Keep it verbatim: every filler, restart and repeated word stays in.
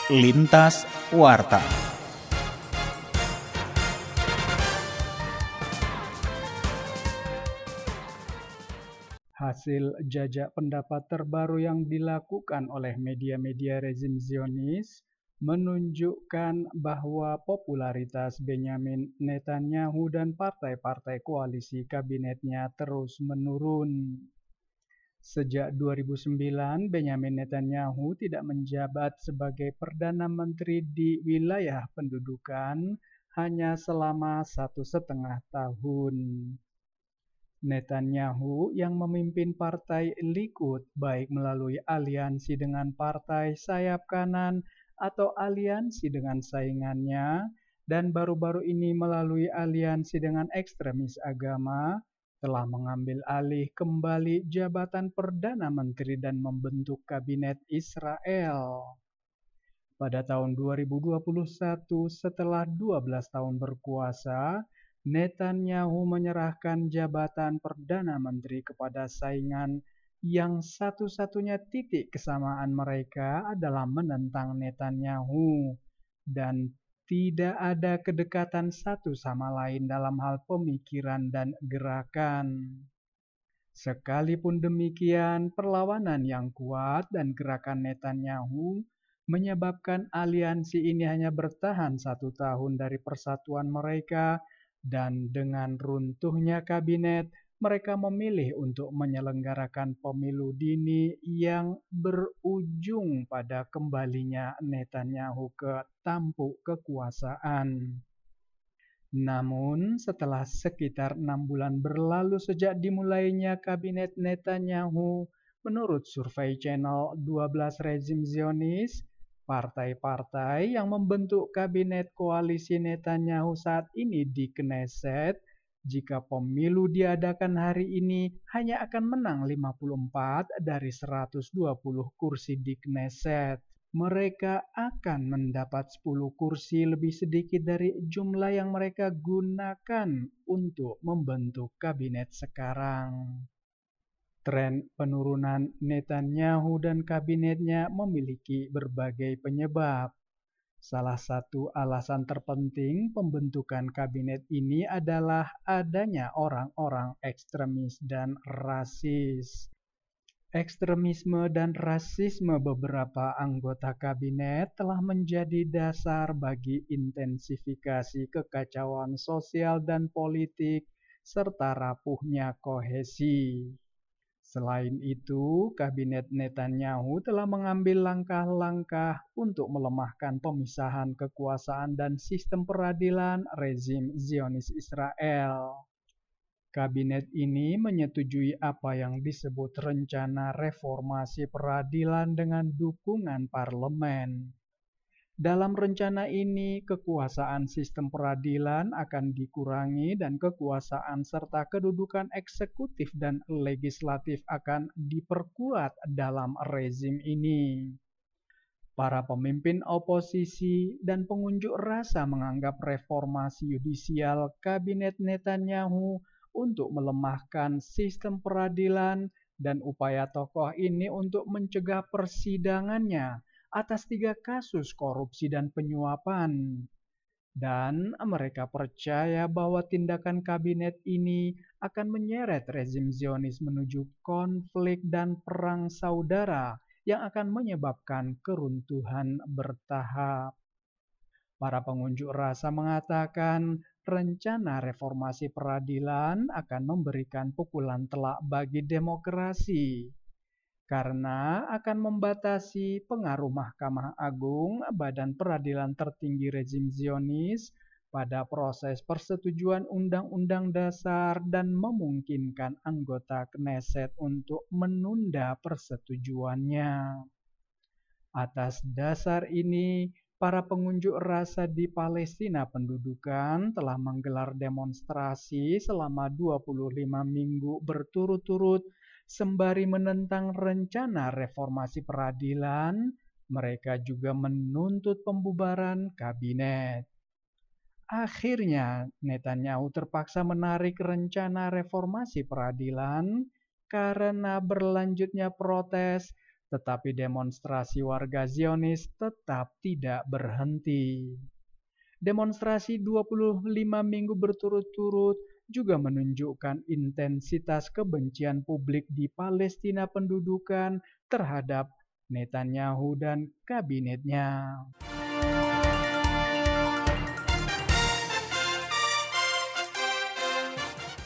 Lintas Warta. Hasil jajak pendapat terbaru yang dilakukan oleh media-media rezim Zionis menunjukkan bahwa popularitas Benyamin Netanyahu dan partai-partai koalisi kabinetnya terus menurun. Sejak dua ribu sembilan, Benyamin Netanyahu tidak menjabat sebagai Perdana Menteri di wilayah pendudukan hanya selama satu setengah tahun. Netanyahu yang memimpin partai Likud baik melalui aliansi dengan partai sayap kanan atau aliansi dengan saingannya, dan baru-baru ini melalui aliansi dengan ekstremis agama, telah mengambil alih kembali jabatan Perdana Menteri dan membentuk kabinet Israel. Pada tahun dua ribu dua puluh satu, setelah dua belas tahun berkuasa, Netanyahu menyerahkan jabatan Perdana Menteri kepada saingan yang satu-satunya titik kesamaan mereka adalah menentang Netanyahu dan tidak ada kedekatan satu sama lain dalam hal pemikiran dan gerakan. Sekalipun demikian, perlawanan yang kuat dan gerakan Netanyahu menyebabkan aliansi ini hanya bertahan satu tahun dari persatuan mereka, dan dengan runtuhnya kabinet, mereka memilih untuk menyelenggarakan pemilu dini yang berujung pada kembalinya Netanyahu ke tampuk kekuasaan. Namun, setelah sekitar enam bulan berlalu sejak dimulainya kabinet Netanyahu, menurut survei Channel dua belas rezim Zionis, partai-partai yang membentuk kabinet koalisi Netanyahu saat ini di Knesset, jika pemilu diadakan hari ini, hanya akan menang lima puluh empat dari seratus dua puluh kursi di Knesset. Mereka akan mendapat sepuluh kursi lebih sedikit dari jumlah yang mereka gunakan untuk membentuk kabinet sekarang. Tren penurunan Netanyahu dan kabinetnya memiliki berbagai penyebab. Salah satu alasan terpenting pembentukan kabinet ini adalah adanya orang-orang ekstremis dan rasis. Ekstremisme dan rasisme beberapa anggota kabinet telah menjadi dasar bagi intensifikasi kekacauan sosial dan politik serta rapuhnya kohesi. Selain itu, kabinet Netanyahu telah mengambil langkah-langkah untuk melemahkan pemisahan kekuasaan dan sistem peradilan rezim Zionis Israel. Kabinet ini menyetujui apa yang disebut rencana reformasi peradilan dengan dukungan parlemen. Dalam rencana ini, kekuasaan sistem peradilan akan dikurangi dan kekuasaan serta kedudukan eksekutif dan legislatif akan diperkuat dalam rezim ini. Para pemimpin oposisi dan pengunjuk rasa menganggap reformasi yudisial kabinet Netanyahu untuk melemahkan sistem peradilan dan upaya tokoh ini untuk mencegah persidangannya atas tiga kasus korupsi dan penyuapan. Dan mereka percaya bahwa tindakan kabinet ini akan menyeret rezim Zionis menuju konflik dan perang saudara yang akan menyebabkan keruntuhan bertahap. Para pengunjuk rasa mengatakan rencana reformasi peradilan akan memberikan pukulan telak bagi demokrasi, karena akan membatasi pengaruh Mahkamah Agung, badan peradilan tertinggi rezim Zionis, pada proses persetujuan Undang-Undang Dasar dan memungkinkan anggota Knesset untuk menunda persetujuannya. Atas dasar ini, para pengunjuk rasa di Palestina pendudukan telah menggelar demonstrasi selama dua puluh lima minggu berturut-turut sembari menentang rencana reformasi peradilan. Mereka juga menuntut pembubaran kabinet. Akhirnya, Netanyahu terpaksa menarik rencana reformasi peradilan karena berlanjutnya protes, tetapi demonstrasi warga Zionis tetap tidak berhenti. Demonstrasi dua puluh lima minggu berturut-turut juga menunjukkan intensitas kebencian publik di Palestina pendudukan terhadap Netanyahu dan kabinetnya.